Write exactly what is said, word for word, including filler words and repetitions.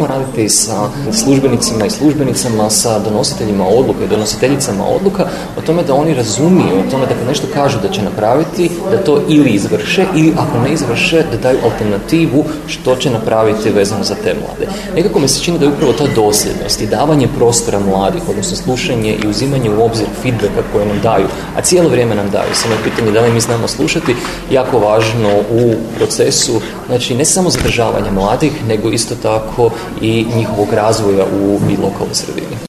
trebamo raditi sa službenicima i službenicama, sa donositeljima odluka i donositeljicama odluka o tome da oni razumiju, o tome da kad nešto kažu da će napraviti, da to ili izvrše ili ako ne izvrše, da daju alternativu što će napraviti vezano za te mlade. Nekako mi se čini da je upravo ta dosljednost i davanje prostora mladih, odnosno slušanje i uzimanje u obzir feedbacka koje nam daju, a cijelo vrijeme nam daju, samo je pitanje da li mi znamo slušati, jako važno u procesu, znači ne samo zadržavanja mladih, nego isto tako i njihovog razvoja u i lokalnoj sredini.